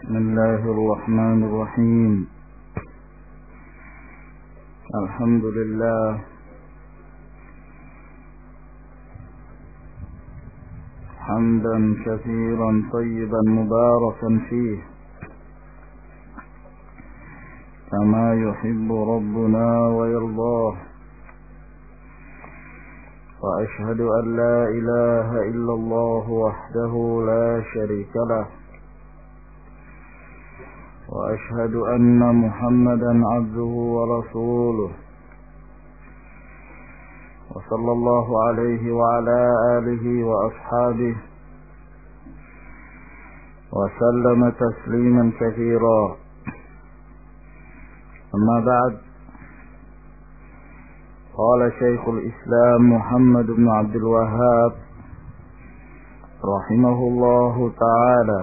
بسم الله الرحمن الرحيم. الحمد لله حمدا كثيرا طيبا مباركا فيه كما يحب ربنا ويرضاه، وأشهد أن لا إله إلا الله وحده لا شريك له، وأشهد أن محمدا عبده ورسوله، وصلى الله عليه وعلى آله وأصحابه وسلم تسليما كثيرا. أما بعد، قال شيخ الإسلام محمد بن عبد الوهاب رحمه الله تعالى: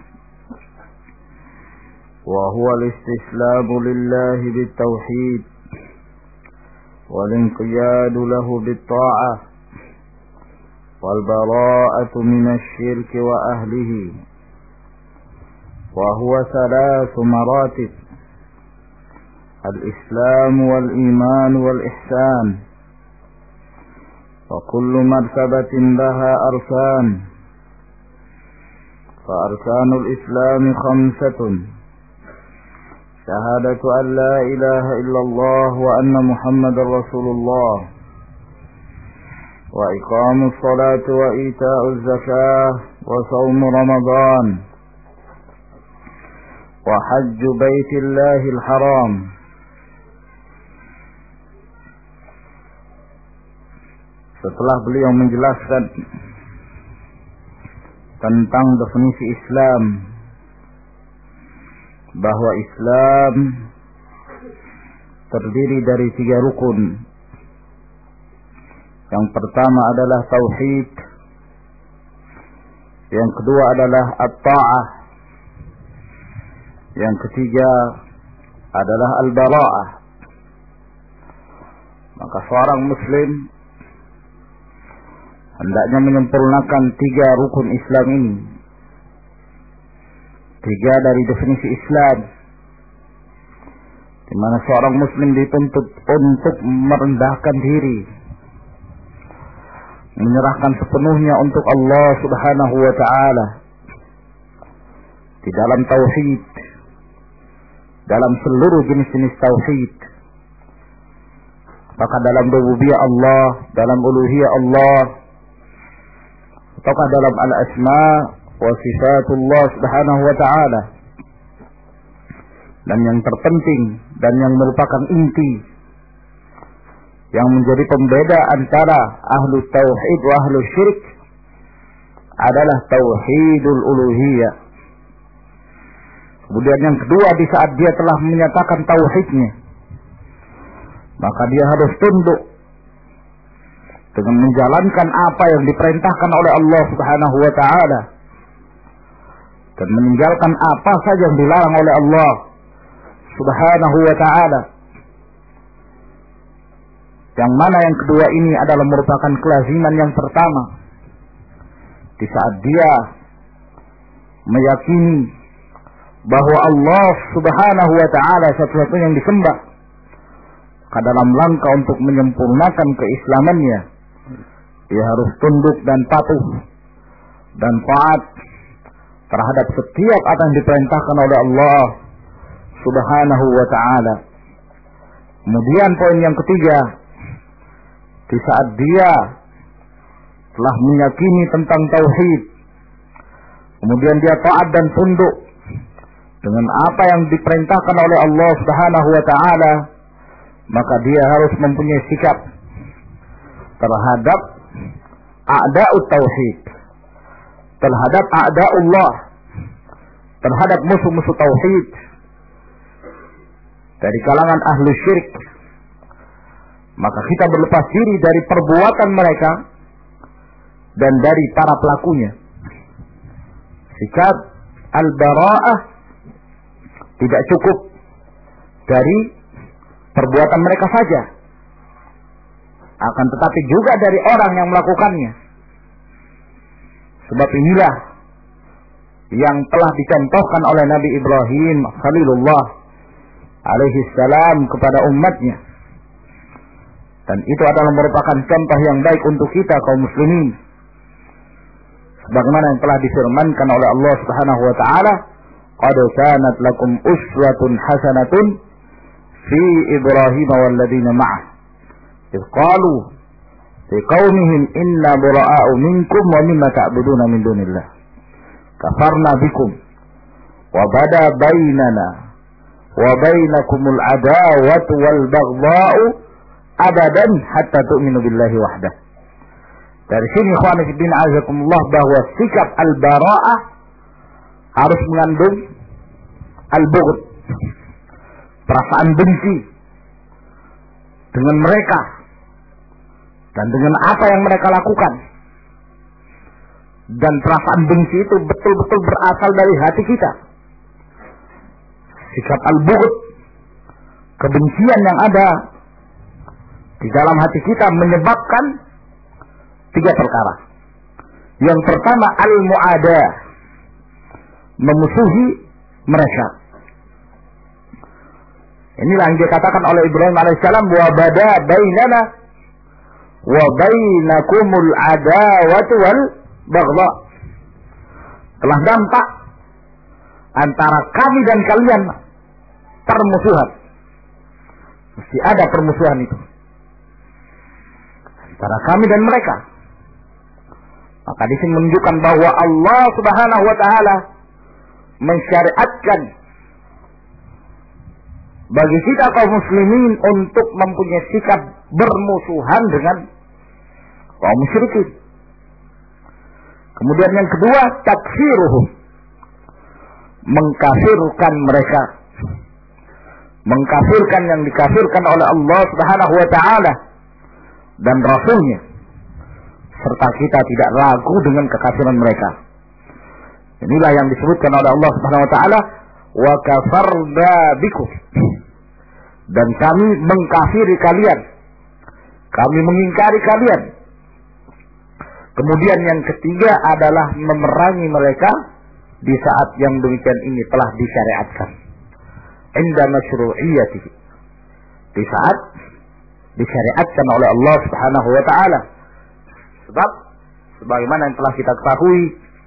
وهو الاستسلام لله بالتوحيد والانقياد له بالطاعة والبراءة من الشرك وأهله، وهو 3 مراتب: الإسلام والإيمان والإحسان، وكل مرتبة لها أركان، فأركان الإسلام 5: شهادة أن لا إله إلا الله وأن محمد رسول الله، وإقام الصلاة وإيتاء الزكاة وصوم رمضان وحج بيت الله الحرام. Setelah beliau menjelaskan tentang definisi Islam, bahwa Islam terdiri dari 3 rukun. Yang pertama adalah tauhid, yang kedua adalah at-ta'ah, yang ketiga adalah al-bara'ah. Maka seorang muslim hendaknya menyempurnakan 3 rukun Islam ini. 3 dari definisi Islam, di mana seorang muslim dituntut untuk merendahkan diri, menyerahkan sepenuhnya untuk Allah Subhanahu wa ta'ala di dalam tauhid, dalam seluruh jenis-jenis tauhid, apakah dalam rububiyah Allah, dalam uluhiyah Allah, ataukah dalam al-asma' wa sifatullah subhanahu wa ta'ala. Dan yang terpenting dan yang merupakan inti yang menjadi pembeda antara ahlu tauhid wa ahlu syirik adalah tauhidul uluhiyah. Kemudian yang kedua, di saat dia telah menyatakan tauhidnya, maka dia harus tunduk dengan menjalankan apa yang diperintahkan oleh Allah Subhanahu wa ta'ala dan meninggalkan apa saja yang dilarang oleh Allah Subhanahu wa ta'ala. Yang mana yang kedua ini adalah merupakan kelaziman yang pertama di saat dia meyakini bahwa Allah Subhanahu wa ta'ala satu-satunya yang disembah. Maka dalam langkah untuk menyempurnakan keislamannya, dia harus tunduk dan patuh dan taat terhadap setiap apa yang diperintahkan oleh Allah Subhanahu wa ta'ala. Kemudian poin yang ketiga, di saat dia telah meyakini tentang tauhid, kemudian dia taat dan tunduk dengan apa yang diperintahkan oleh Allah Subhanahu wa ta'ala, maka dia harus mempunyai sikap terhadap a'da'ut tauhid, terhadap a'da'ullah, terhadap musuh-musuh tauhid dari kalangan ahlu syirik. Maka kita berlepas diri dari perbuatan mereka dan dari para pelakunya. Sikap al-bara'ah tidak cukup dari perbuatan mereka saja, akan tetapi juga dari orang yang melakukannya. Sebab inilah yang telah dicontohkan oleh Nabi Ibrahim Khalilullah alaihi salam kepada umatnya. Dan itu adalah merupakan contoh yang baik untuk kita kaum muslimin. Sebagaimana yang telah difirmankan oleh Allah Subhanahu wa taala, "Qad kanat lakum uswatun hasanatun fi Ibrahim wal ladzina ma'ah. Idz qalu liqaumihim inna bura'a'u minkum wa mimma ta'buduna min dunillah. Kafarna bikum wa bada bainana wa bainakumul adawatu wal baghdha'u abadan hatta tu'minu billahi wahdah." Dari sini ikhwan fillah azakumullah bahwa sikap al-bara'ah harus mengandung al-bughd, perasaan benci dengan mereka dan dengan apa yang mereka lakukan. Dan perasaan benci itu betul-betul berasal dari hati kita. Sikap al-bughd, kebencian yang ada di dalam hati kita menyebabkan 3 perkara. Yang pertama al-mu'adah, memusuhi mereka. Inilah yang dikatakan oleh Ibrahim alaihissalam, wa bada bainana wa bainakumul adawatu wal baghdha. Telah nampak antara kami dan kalian permusuhan. Mesti ada permusuhan itu antara kami dan mereka. Maka di sini menunjukkan bahwa Allah Subhanahu wa taala mensyariatkan bagi kita kaum muslimin untuk mempunyai sikap bermusuhan dengan kaum musyrikin. Kemudian yang kedua, takfiruhum, mengkafirkan mereka, mengkafirkan yang dikafirkan oleh Allah Subhanahu wa taala dan Rasulnya, serta kita tidak ragu dengan kekafiran mereka. Inilah yang disebutkan oleh Allah Subhanahu wa taala, wa kafarna bikum, dan kami mengkafiri kalian, kami mengingkari kalian. Kemudian yang ketiga adalah memerangi mereka di saat yang demikian ini telah disyariatkan. Inda masyru'iyyatihi, di saat disyariatkan oleh Allah Subhanahu wa taala. Sebab sebagaimana yang telah kita ketahui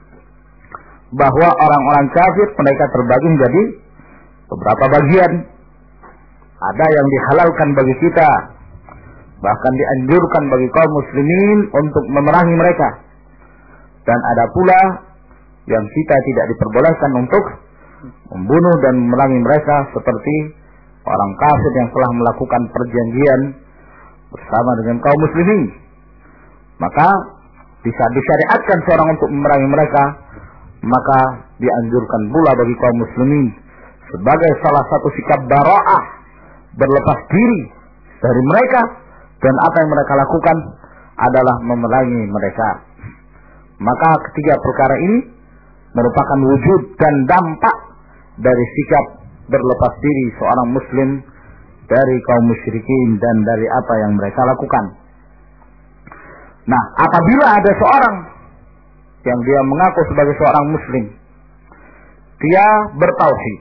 bahwa orang-orang kafir mereka terbagi menjadi beberapa bagian. Ada yang dihalalkan bagi kita, bahkan dianjurkan bagi kaum muslimin untuk memerangi mereka. Dan ada pula yang kita tidak diperbolehkan untuk membunuh dan memerangi mereka, seperti orang kafir yang telah melakukan perjanjian bersama dengan kaum muslimin. Maka bisa disyariatkan seorang untuk memerangi mereka, maka dianjurkan pula bagi kaum muslimin sebagai salah satu sikap bara'ah, berlepas diri dari mereka, dan apa yang mereka lakukan adalah memerangi mereka. Maka ketiga perkara ini merupakan wujud dan dampak dari sikap berlepas diri seorang muslim dari kaum musyrikin dan dari apa yang mereka lakukan. Nah, apabila ada seorang yang dia mengaku sebagai seorang muslim, dia bertauhid,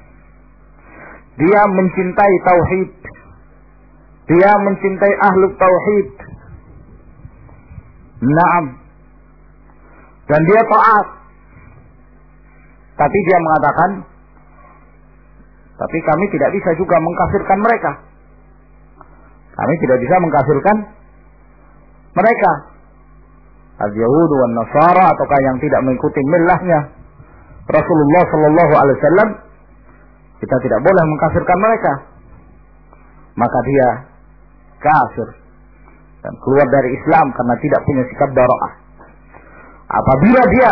dia mencintai tauhid, dia mencintai ahlu tauhid, naam, dan dia taat, tapi dia mengatakan, tapi kami tidak bisa juga mengkafirkan mereka, kami tidak bisa mengkafirkan mereka, al-Yahud wan Nasara, ataukah yang tidak mengikuti millahnya Rasulullah sallallahu alaihi wasallam, kita tidak boleh mengkafirkan mereka. Maka dia kafir dan keluar dari Islam karena tidak punya sikap bara'ah. Apabila dia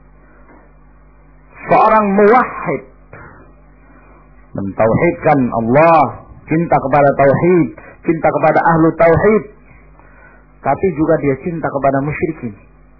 seorang muwahhid, mentauhidkan Allah, cinta kepada tauhid, cinta kepada ahlu tauhid, tapi juga dia cinta kepada musyrikin,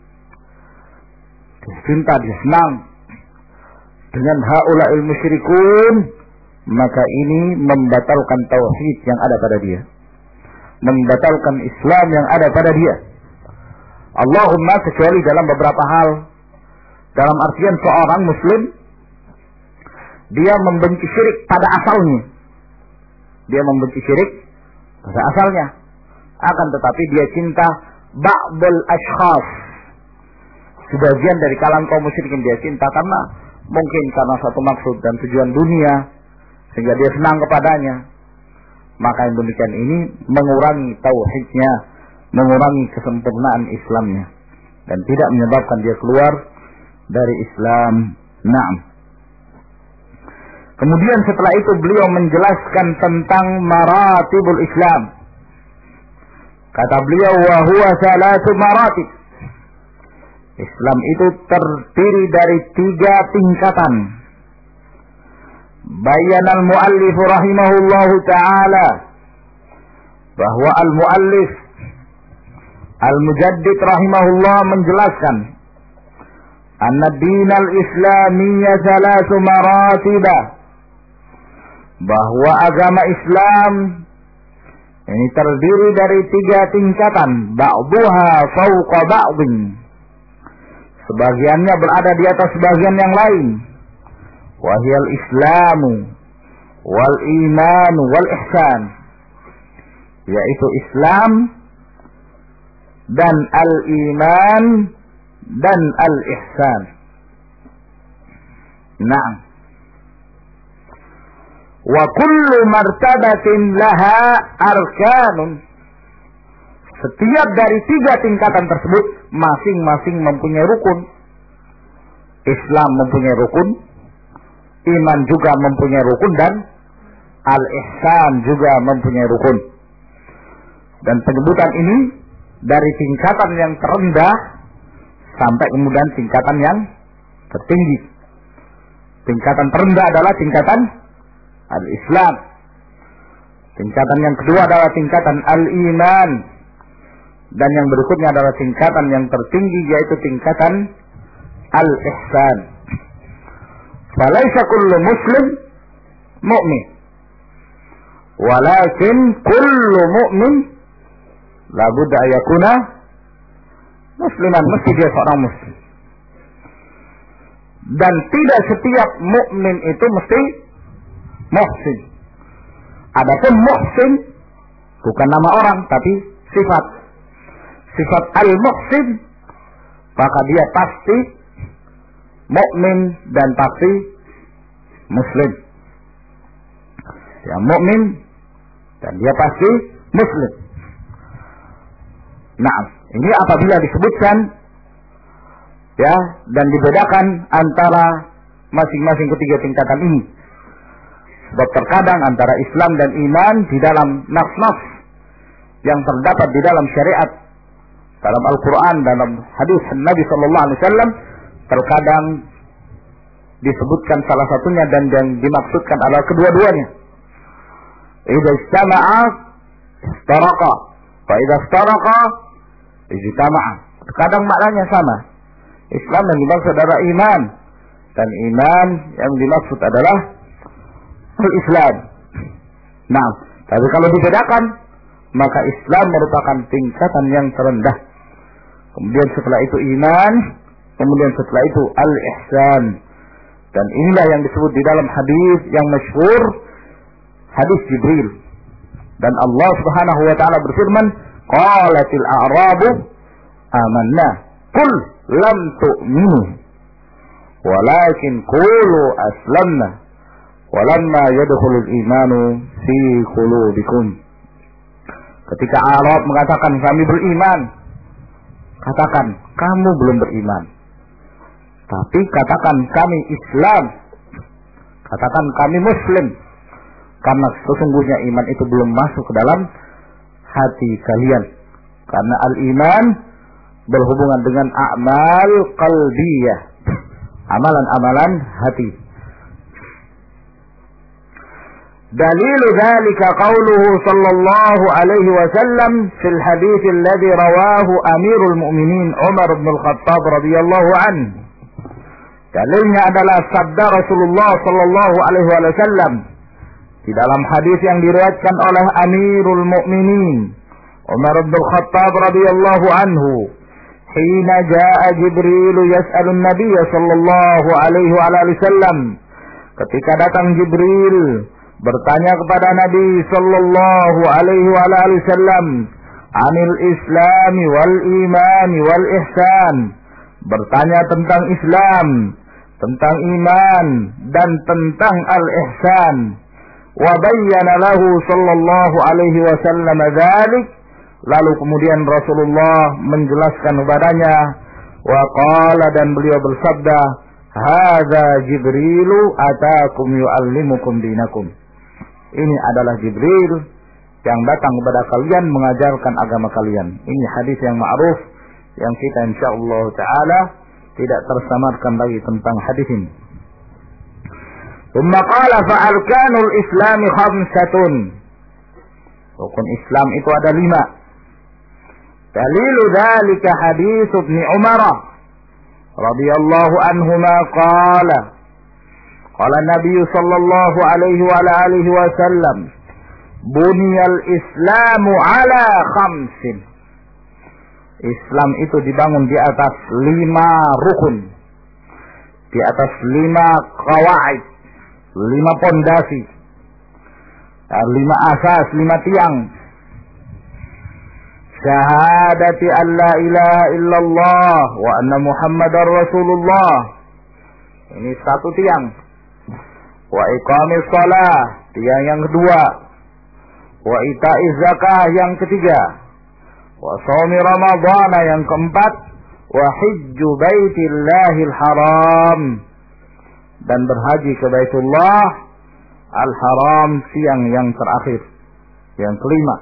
dia cinta, dia senang dengan haula'il musyrikun, maka ini membatalkan tauhid yang ada pada dia, membatalkan Islam yang ada pada dia. Allahumma kecuali dalam beberapa hal, Dalam artian seorang muslim dia membenci syirik pada asalnya. Dia membenci syirik pada asalnya. Akan tetapi dia cinta ba'dul ashkhas. Sebagian dari kalangan kaum musyrikin dia cinta karena mungkin karena satu maksud dan tujuan dunia sehingga dia senang kepadanya. Maka yang demikian ini mengurangi tauhidnya, mengurangi kesempurnaan Islamnya dan tidak menyebabkan dia keluar dari Islam. Naam. Kemudian setelah itu beliau menjelaskan tentang maratibul Islam. Kata beliau, wa huwa salatu maratib. Islam itu terdiri dari 3 tingkatan. Bayana al-muallif rahimahullahu ta'ala bahwa al-muallif al-mujaddid rahimahullah menjelaskan anna dinal islamiyya salatu maratibah, bahwa agama Islam ini terdiri dari 3 tingkatan, ba'duha fawqa ba'din, sebagiannya berada di atas sebagian yang lain, wahiyal islamu wal iman wal ihsan, yaitu Islam dan al-iman dan al-ihsan. Naam. Wa kullu martabatin laha arkanun. Setiap dari 3 tingkatan tersebut masing-masing mempunyai rukun. Islam mempunyai rukun, iman juga mempunyai rukun, dan al-ihsan juga mempunyai rukun. Dan penyebutan ini dari tingkatan yang terendah sampai kemudian tingkatan yang tertinggi. Tingkatan terendah adalah tingkatan al-Islam. Tingkatan yang kedua adalah tingkatan al-iman. Dan yang berikutnya adalah tingkatan yang tertinggi, yaitu tingkatan al-ihsan. Falaisa kullu muslim mu'min, walakin kullu mu'min labudda ayakuna musliman, mesti dia seorang muslim. Dan tidak setiap mukmin itu mesti muhsin. Adapun muhsin bukan nama orang, tapi sifat. Sifat al-muhsin, maka dia pasti mukmin dan pasti muslim. Dia mukmin dan dia pasti muslim. Nah, ini apabila disebutkan ya dan dibedakan antara masing-masing ketiga tingkatan ini. Sebab terkadang antara Islam dan iman di dalam nas-nas yang terdapat di dalam syariat, dalam Al-Quran, dalam hadis Nabi Sallallahu Alaihi Wasallam, terkadang disebutkan salah satunya dan yang dimaksudkan adalah kedua-duanya. Idza istama'a istaraqa, fa idza istaraqa ijtama'a. Terkadang maknanya sama. Islam yang dimaksud adalah iman, dan iman yang dimaksud adalah Islam. Nah, tapi kalau dibedakan, maka Islam merupakan tingkatan yang terendah. Kemudian setelah itu iman, kemudian setelah itu al-ihsan. Dan inilah yang disebut di dalam hadis yang masyhur, hadis Jibril. Dan Allah Subhanahu wa taala berfirman, qalatil a'rabu amanna, qul lam tu'minu walakin qulu aslamna walamma yadkhulul imanu fi qulubikum. Ketika Arab mengatakan kami beriman, katakan kamu belum beriman. Tapi katakan kami Islam, katakan kami Muslim, karena sesungguhnya iman itu belum masuk ke dalam hati kalian. Karena al-iman berhubungan dengan a'mal qalbiyah, amalan-amalan hati. Dalil dzalika qauluhu sallallahu alaihi wasallam fil hadits alladhi rawahu Amirul Mu'minin Umar bin Al-Khattab radhiyallahu anhu. Dalilnya adalah sabda Rasulullah sallallahu alaihi wasallam di dalam hadis yang diriwayatkan oleh Amirul Mu'minin Umar bin Al-Khattab radhiyallahu anhu, hina jaa Jibril yas'alun Nabiy sallallahu alaihi wasallam, ketika datang Jibril bertanya kepada Nabi sallallahu alaihi wasallam, anil islami wal imani wal ihsan, bertanya tentang Islam, tentang iman dan tentang al-ihsan. Wa bayyana lahu sallallahu alaihi wasallam dzalik, lalu kemudian Rasulullah menjelaskan kepadanya, wa qala, dan beliau bersabda, hadza Jibrilu atakum yuallimukum dinakum. Ini adalah Jibril yang datang kepada kalian mengajarkan agama kalian. Ini hadis yang ma'ruf yang kita insyaallah taala tidak tersamarkan lagi tentang hadis ini. Tsumma qala fa arkanul islami khamsatun. Rukun Islam itu ada 5. Dalilu dzalika hadis Ibnu Umar radhiyallahu anhuma qala qala Nabi sallallahu alaihi wa alihi wasallam, buniyal islamu ala khamsin. Islam itu dibangun di atas 5 rukun, di atas 5 qawaid, 5 pondasi, 5 asas, 5 tiang. Syahadati an la ilaha illallah wa anna Muhammadar Rasulullah. Ini 1 tiang. Wa iqamis shalah, tiang yang kedua. Wa ita'iz zakah yang ketiga. Wa shaumi ramadhana yang keempat. Wa hijju baitillahil haram, dan berhaji ke Baitullah al-Haram tiang yang terakhir, yang kelima.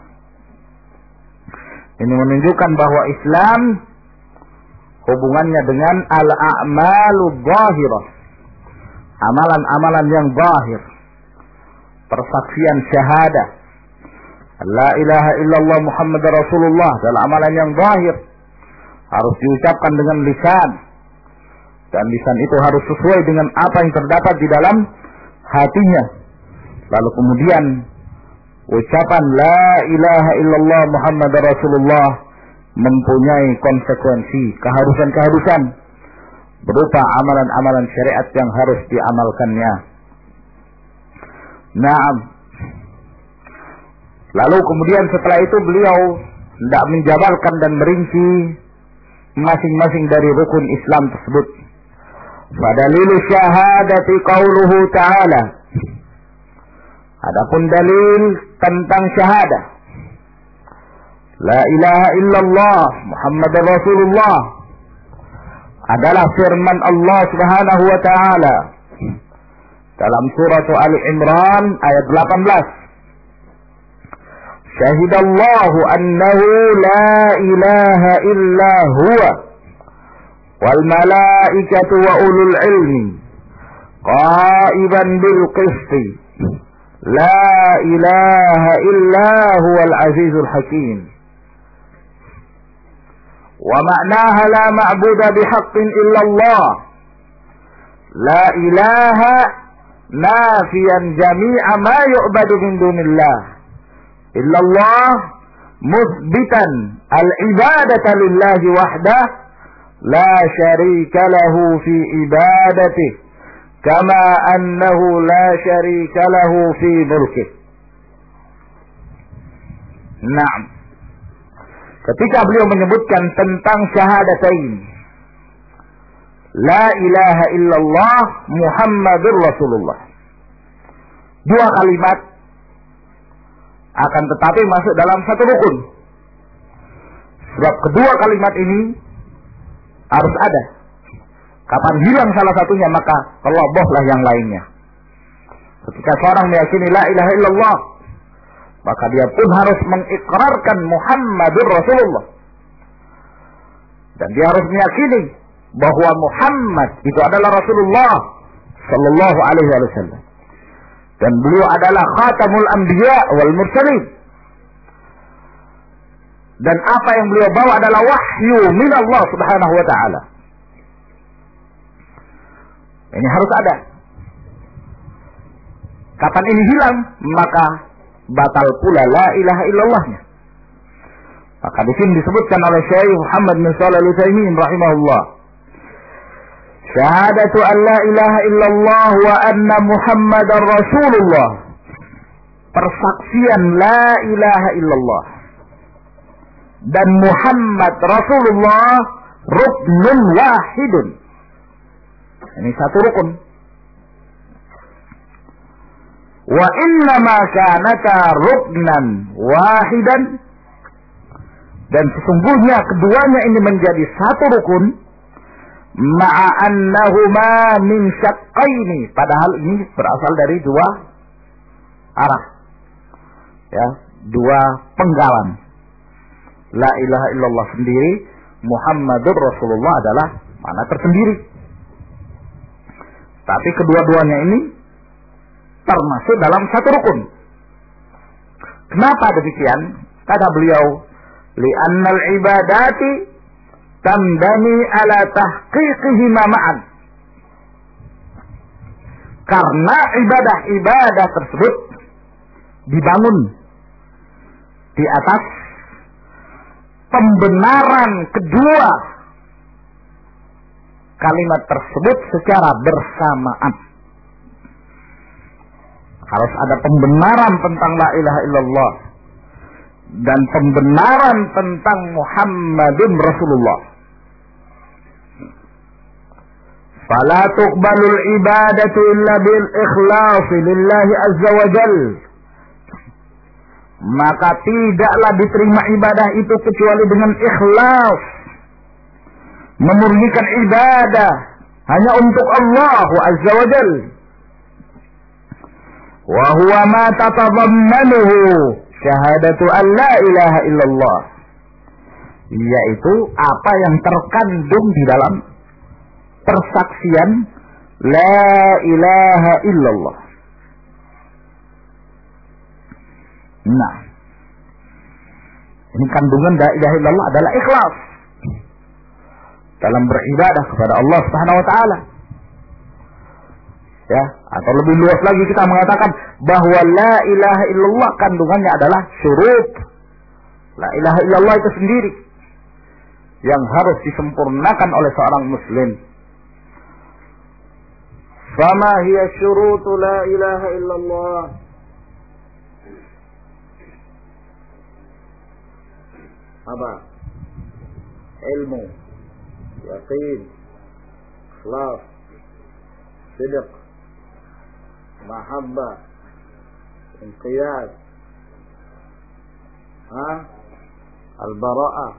Ini menunjukkan bahwa Islam hubungannya dengan al-a'malu zahirah, amalan-amalan yang zahir, persaksian syahadah la ilaha illallah Muhammadar Rasulullah adalah amalan yang zahir, harus diucapkan dengan lisan, dan lisan itu harus sesuai dengan apa yang terdapat di dalam hatinya. Lalu kemudian ucapan la ilaha illallah Muhammadar Rasulullah mempunyai konsekuensi, keharusan-keharusan berupa amalan-amalan syariat yang harus diamalkannya. Naam. Lalu kemudian setelah itu beliau hendak menjabarkan dan merinci masing-masing dari rukun Islam tersebut. Fadalilu syahadati qauluhu ta'ala. Adapun dalil tentang syahadah la ilaha illallah Muhammadar Rasulullah adalah firman Allah Subhanahu wa taala dalam surah Ali Imran ayat 18. Syahidallahu annahu la ilaha illa huwa wal malaikatu wa ulul ilmi qaiban bil qisti la ilaha illa huwal azizul hakim. Wa ma'naha la ma'buda bihaqqin illa Allah. La ilaha nafiyan jami'a ma yu'badu min dunillah illa Allah, muthbitan al-ibadata lillahi wahdah la syarika lahu fi ibadatihi kama annahu la syarika lahu fi mulkih. Naam. Ketika beliau menyebutkan tentang syahadatain la ilaha illallah Muhammadur Rasulullah, 2 kalimat akan tetapi masuk dalam satu rukun. Sebab kedua kalimat ini harus ada. Kapan hilang salah satunya maka kelobohlah yang lainnya. Ketika seorang meyakini la ilaha illallah, maka dia pun harus mengikrarkan Muhammadur Rasulullah. Dan dia harus meyakini bahwa Muhammad itu adalah Rasulullah sallallahu alaihi wasallam. Dan beliau adalah khatamul anbiya wal mursalin. Dan apa yang beliau bawa adalah wahyu min Allah Subhanahu wa taala. Ini harus ada. Kapan ini hilang, maka batal pula la ilaha illallahnya. Maka di sini disebutkan oleh Syekh Muhammad bin Shalih Al-Utsaimin rahimahullah, syahadatu an la ilaha illallah wa anna Muhammadar Rasulullah. Persaksian la ilaha illallah dan Muhammad Rasulullah ruknun wahidun. Ini satu rukun. Wa inna ma kanata ruknan wahidan, dan sesungguhnya keduanya ini menjadi satu rukun, ma'a annahuma min syaqqaini, padahal ini berasal dari dua arah, ya, dua penggalan. La ilaha illallah sendiri, Muhammadur Rasulullah adalah makna tersendiri. Tapi kedua-duanya ini termasuk dalam satu rukun. Kenapa demikian? Kata beliau, li'annal ibadati tamdani ala tahqiqihima ma'an. Karena ibadah-ibadah tersebut dibangun di atas pembenaran kedua kalimat tersebut secara bersamaan. Harus ada pembenaran tentang la ilaha illallah dan pembenaran tentang Muhammadun Rasulullah. Fala tuqbalul ibadatu illa bil ikhlasi lillahi azza wa jal. Maka tidaklah diterima ibadah itu kecuali dengan ikhlas, memurnikan ibadah hanya untuk Allah azza wa jal. Wa huwa ma tatadammanuhu syahadatu an la ilaha illallah, yaitu apa yang terkandung di dalam persaksian la ilaha illallah. Nah, ini kandungan la ilaha illallah adalah ikhlas dalam beribadah kepada Allah Subhanahu wa taala. Ya, atau lebih luas lagi kita mengatakan bahwa la ilaha illallah kandungannya adalah syurut. La ilaha illallah itu sendiri yang harus disempurnakan oleh seorang muslim. Fama hiya syurutu la ilaha illallah? Apa? Ilmu, yaqin, ikhlas, sidq, mahabbah, inqiyad, al-bara'ah,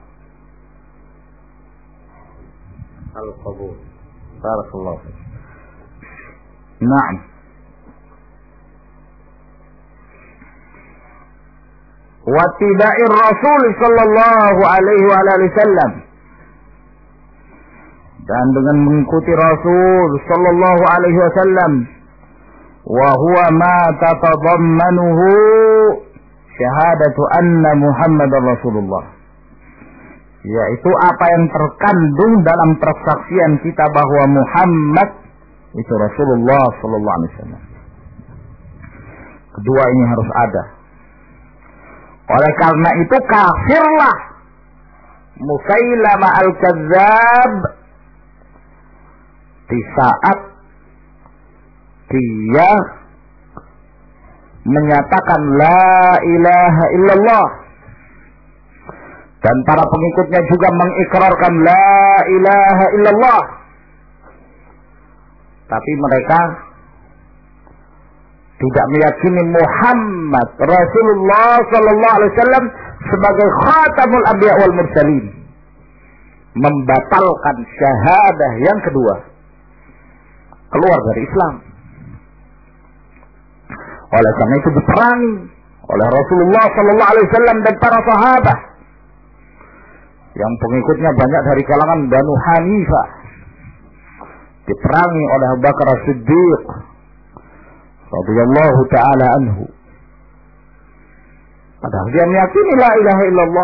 al-qabul. Barakallahu fiik. Naam. Wa tiba'ir Rasul sallallahu alaihi wa alihi wasallam, dan dengan mengikuti Rasul sallallahu alaihi wasallam. Wa huwa ma tatadammanuhu syahadatu anna Muhammadar Rasulullah, yaitu apa yang terkandung dalam persaksian kita bahwa Muhammad itu Rasulullah sallallahu alaihi wasallam. Kedua ini harus ada. Oleh karena itu kafirlah Musailamah al-Kadzdzab di saat dia menyatakan la ilaha illallah, dan para pengikutnya juga mengikrarkan la ilaha illallah, tapi mereka tidak meyakini Muhammad Rasulullah sallallahu alaihi wasallam sebagai khatamul anbiya wal mursalin, membatalkan syahadah yang kedua, keluar dari Islam. Oleh karena itu diperangi oleh Rasulullah sallallahu alaihi wasallam dan para sahabat yang pengikutnya banyak dari kalangan Banu Hanifah, diperangi oleh Abu Bakar As-Siddiq radhiyallahu taala anhu. Padahal dia meyakini la ilaha illallah,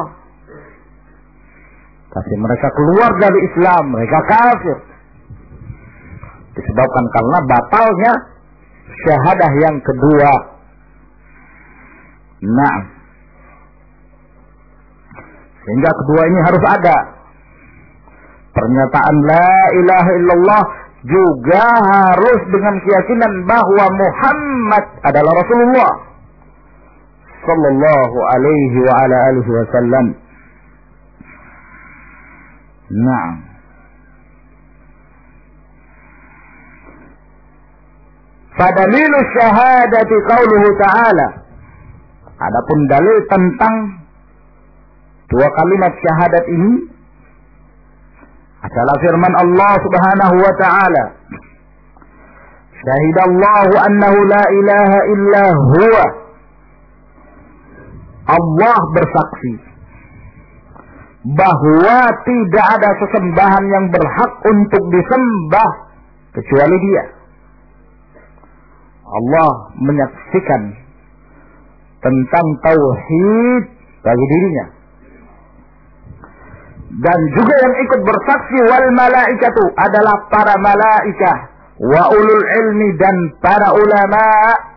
tapi mereka keluar dari Islam, mereka kafir, disebabkan karena batalnya syahadah yang kedua. Nah, Sehingga kedua ini harus ada. Pernyataan la ilaha illallah juga harus dengan keyakinan bahwa Muhammad adalah Rasulullah sallallahu alaihi wa ala alihi wasallam. Nah, fadalil syahadati qauluhu ta'ala. Adapun dalil tentang dua kalimat syahadat ini adalah firman Allah Subhanahu wa ta'ala. Syahidallahu annahu la ilaha illa huwa. Allah bersaksi bahwa tidak ada sesembahan yang berhak untuk disembah kecuali Dia. Allah menyaksikan tentang tauhid bagi dirinya. Dan juga yang ikut bersaksi wal malaikatu adalah para malaikah wa ulul ilmi dan para ulama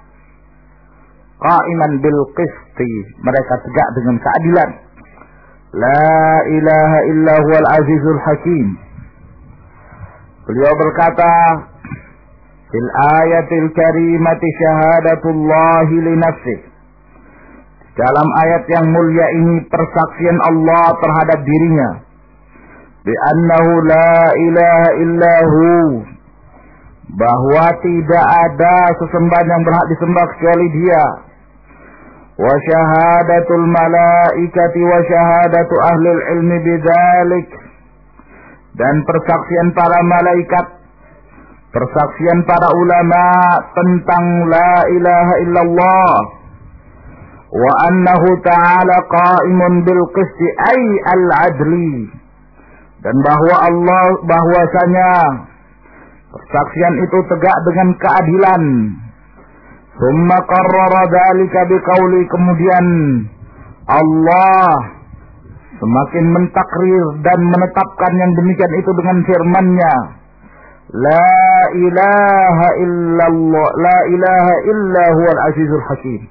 qaiman bil qisti, mereka tegak dengan keadilan. La ilaha illa huwal azizul hakim. Beliau berkata fil ayatil karimati syahadatullahi li nafsihi. Dalam ayat yang mulia ini persaksian Allah terhadap dirinya. Bi annahu la ilaha illahu, bahwa tidak ada sesembahan yang berhak disembah kecuali Dia. Wa syahadatul malaikati wa syahadatu ahlil ilmi bidzalik, dan persaksian para malaikat, persaksian para ulama tentang la ilaha illallah. Wa annahu ta'ala qa'imun bil qisti ay al adli, dan bahwasanya persaksian itu tegak dengan keadilan. Summa qarrara dzalika biqauli, kemudian Allah semakin mentakrir dan menetapkan yang demikian itu dengan firman-Nya, la ilaha illallah, la ilaha illa huwal azizul hakim.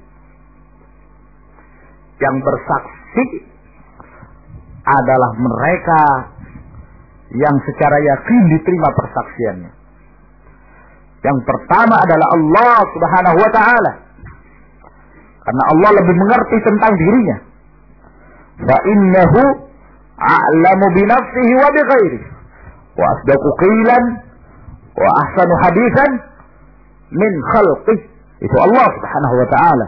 Yang bersaksi adalah mereka yang secara yakin diterima persaksiannya. Yang pertama adalah Allah Subhanahu wa ta'ala, karena Allah lebih mengerti tentang dirinya. Fa innahu a'lamu bi nafsihi wa bi ghairihi wa asdaqu qilan wa ahsanu haditsan min khalqihi. Itu Allah Subhanahu wa ta'ala.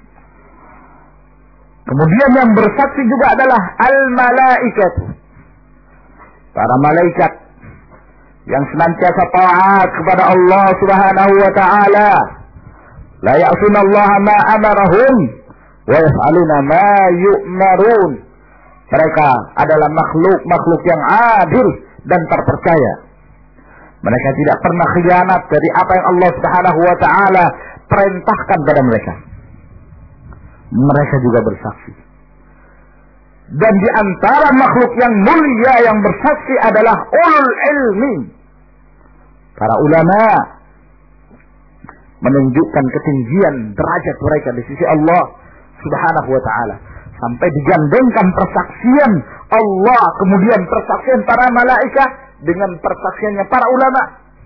Kemudian yang bersaksi juga adalah al-malaikat, para malaikat yang senantiasa taat kepada Allah Subhanahu wa ta'ala. La ya'sunallaha ma amarahum wa yaf'aluna ma yu'marun. Mereka adalah makhluk yang adil dan terpercaya. Mereka tidak pernah khianat dari apa yang Allah Subhanahu wa ta'ala perintahkan pada mereka. Mereka juga bersaksi. Dan di antara makhluk yang mulia yang bersaksi adalah ulul ilmi, para ulama, menunjukkan ketinggian derajat mereka di sisi Allah Subhanahu wa ta'ala, sampai digandengkan persaksian Allah kemudian persaksian para malaikat dengan persaksiannya para ulama.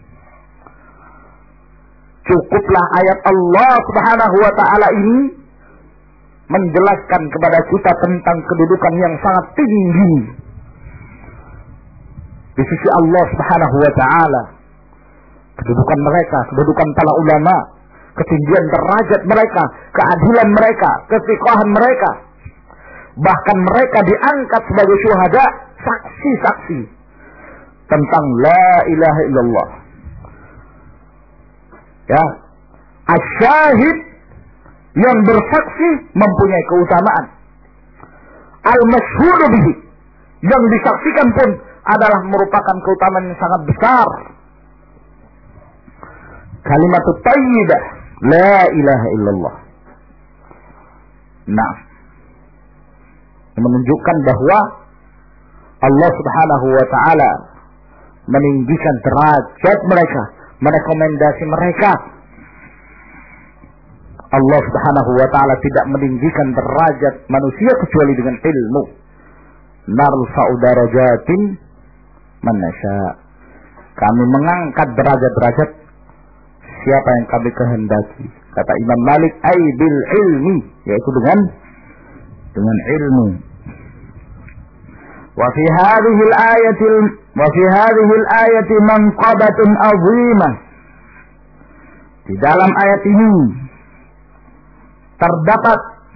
Cukuplah ayat Allah Subhanahu wa ta'ala ini menjelaskan kepada kita tentang kedudukan yang sangat tinggi di sisi Allah Subhanahu wa ta'ala. Kedudukan mereka, kedudukan para ulama, ketinggian derajat mereka, keadilan mereka, kesiqahan mereka. Bahkan mereka diangkat sebagai syuhada, saksi-saksi tentang la ilaha illallah. Ya, asyahid yang bersaksi mempunyai keutamaan. Al-masyhudu bihi, yang disaksikan pun adalah merupakan keutamaan yang sangat besar. Kalimatut thayyibah, la ilaha illallah. Nah, menunjukkan bahwa Allah Subhanahu wa ta'ala meninggikan derajat mereka, merekomendasi mereka. Allah Subhanahu wa ta'ala tidak meninggikan derajat manusia kecuali dengan ilmu. narfa'u darajatin man nasya. Kami mengangkat derajat-derajat siapa yang kami kehendaki. Kata Imam Malik, ai bil ilmi, yaitu dengan ilmu. Wa fi hadhihi al-ayati manqabatun 'azimah. Di dalam ayat ini terdapat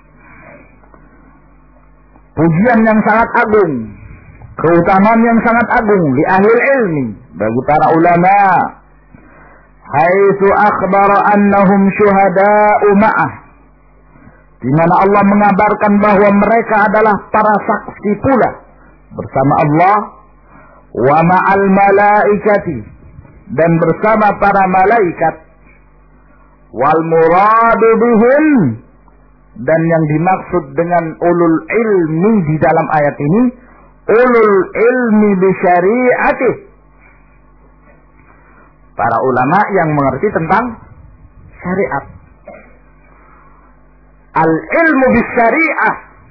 pujian yang sangat agung, keutamaan yang sangat agung li ahli ilmi, bagi para ulama, haitsu akhbara annahum syuhada'u ma'ah, di mana Allah mengabarkan bahwa mereka adalah para saksi pula bersama Allah, wa ma'al malaikati, dan bersama para malaikat, wal muradu bihim, dan yang dimaksud dengan ulul ilmi di dalam ayat ini, ulul ilmi bi syari'atih, para ulama yang mengerti tentang syariat. Al ilmu bi syari'ah,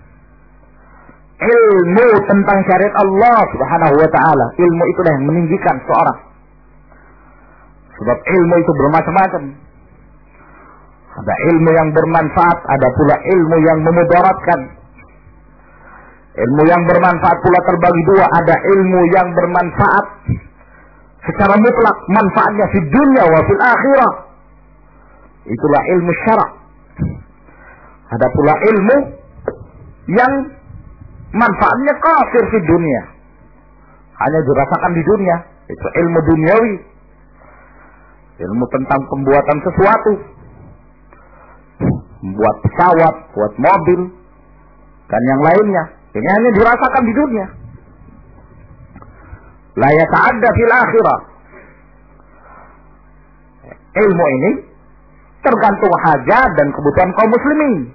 ilmu tentang syariat Allah Subhanahu wa ta'ala. Ilmu itulah yang meninggikan seorang, sebab ilmu itu bermacam-macam. Ada ilmu yang bermanfaat, ada pula ilmu yang memudaratkan. Ilmu yang bermanfaat pula terbagi dua, ada ilmu yang bermanfaat secara mutlak, manfaatnya di dunia wa fil akhirah, itulah ilmu syara'. Ada pula ilmu yang manfaatnya kafir di dunia, hanya dirasakan di dunia, itu ilmu duniawi. Ilmu tentang pembuatan sesuatu, membuat pesawat, buat mobil, dan yang lainnya, ini hanya dirasakan di dunia. La yata'adda fil akhirah. Ilmu ini tergantung hajat dan kebutuhan kaum muslimin.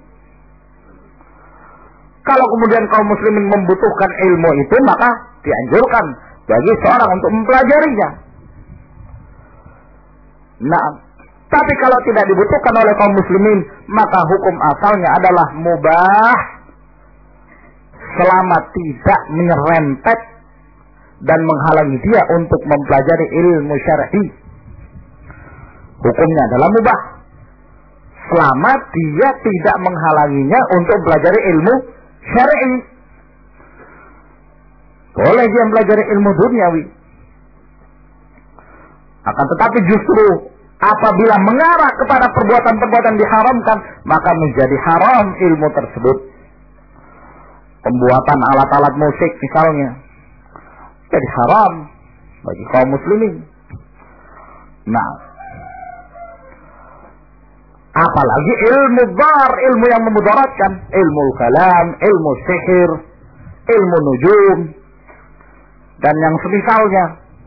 Kalau kemudian kaum muslimin membutuhkan ilmu itu, maka dianjurkan bagi seorang untuk mempelajarinya. Nah, tapi kalau tidak dibutuhkan oleh kaum muslimin, maka hukum asalnya adalah mubah, selama tidak menyerempet dan menghalangi dia untuk mempelajari ilmu syar'i. Hukumnya adalah mubah, selama dia tidak menghalanginya untuk mempelajari ilmu syar'i. Boleh dia mempelajari ilmu duniawi, akan tetapi justru apabila mengarah kepada perbuatan-perbuatan diharamkan, maka menjadi haram ilmu tersebut. Pembuatan alat-alat musik misalnya, jadi haram bagi kaum muslimin. Nah, apalagi ilmu dar, ilmu yang memudaratkan, ilmu kalam, ilmu sihir, ilmu nujum, dan yang semisalnya,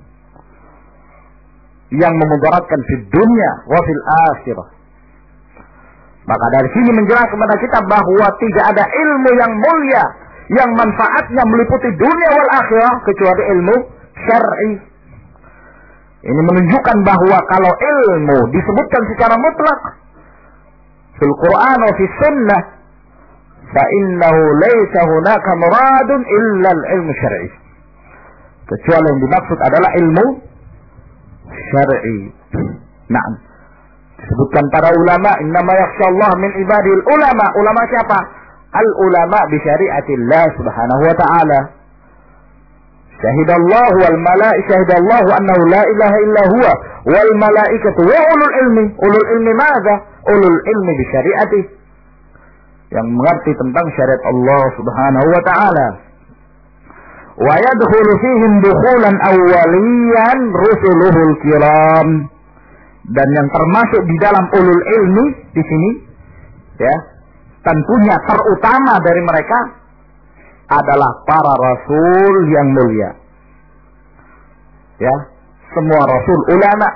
yang memudaratkan di dunia wa fil akhirah. Maka dari sini menjelaskan kepada kita bahwa tidak ada ilmu yang mulia yang manfaatnya meliputi dunia wal akhirah kecuali ilmu syar'i. Ini menunjukkan bahwa kalau ilmu disebutkan secara mutlak fil Quran wa fi sunnah, fa innahu laysa hunaka muradun illa al-ilmu syar'i. Kecuali yang dimaksud adalah ilmu syar'i. Nah, disebutkan para ulama, innama yakhshallah min ibadil ulama. Ulama siapa? Al-ulama bi syariatillah subhanahu wa ta'ala. Syahidallahu wal malaikatu, syahidallahu annahu la ilaha illa huwa wal malaikatu wa ulul ilmi. Ulul ilmi madza? Ulul ilmi bi syariatih, yang mengerti tentang syariat Allah subhanahu wa ta'ala. Wa yadkhulu fihim dukhulan awwaliyan rusuluhul kiram. Dan yang termasuk di dalam ulul ilmi di sini, ya, tentunya terutama dari mereka adalah para rasul yang mulia. Ya, semua rasul ulama.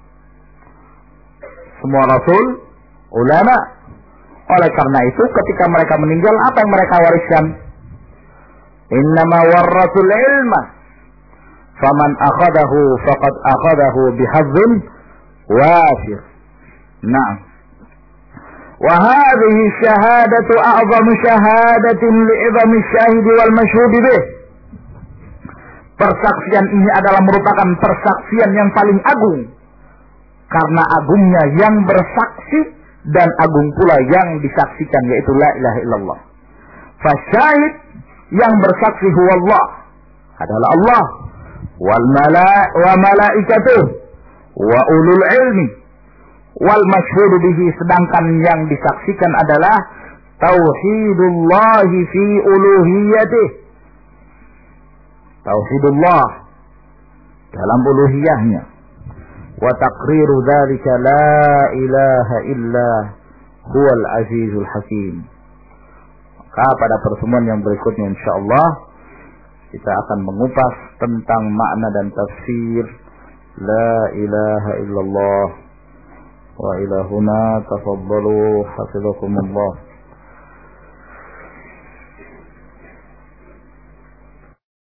Semua rasul ulama. Oleh karena itu ketika mereka meninggal, apa yang mereka wariskan? Innama warrasul ilma faman akhadahu faqad akhadahu bihazzin wafir. Nah, wa hadhihi syahadatu a'zamu syahadatin li'izami syahidi wal mashhud bih. Persaksian ini adalah merupakan persaksian yang paling agung. Karena agungnya yang bersaksi dan agung pula yang disaksikan, yaitu la ilaha illallah. Fasyahid, yang bersaksi huwa Allah, adalah Allah. Wa malaikatuh wa ulul ilmi wal masyhur bihi, sedangkan yang disaksikan adalah tauhidullah fi uluhiyatih, tauhidullah dalam uluhiyahnya, wa taqriru dzalika la ilaha illa huwal azizul hakim. Maka pada pertemuan yang berikutnya insyaallah kita akan mengupas tentang makna dan tafsir la ilaha illallah. Wa ila huna tafaddalu hafizakumullah.